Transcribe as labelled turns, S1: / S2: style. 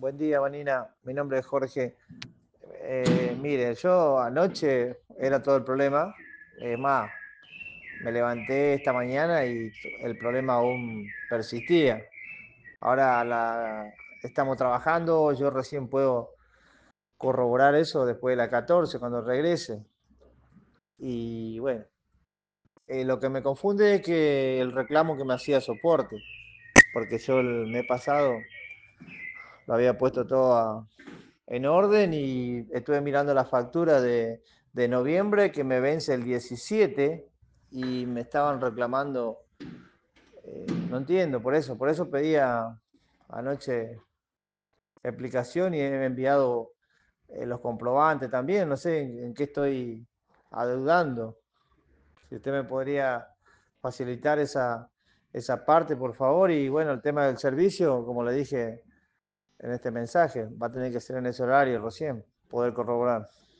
S1: Buen día, Vanina. Mi nombre es Jorge. Mire, yo anoche era todo el problema. Más, me levanté esta mañana y el problema aún persistía. Ahora estamos trabajando, yo recién puedo corroborar eso después de la 14 cuando regrese. Y bueno, lo que me confunde es que el reclamo que me hacía soporte, porque yo el mes pasado lo había puesto todo en orden y estuve mirando la factura de noviembre que me vence el 17 y me estaban reclamando, no entiendo, por eso pedía anoche explicación y he enviado los comprobantes también, no sé en qué estoy adeudando. Si usted me podría facilitar esa parte, por favor, y bueno, el tema del servicio, como le dije en este mensaje, va a tener que ser en ese horario recién, poder corroborar.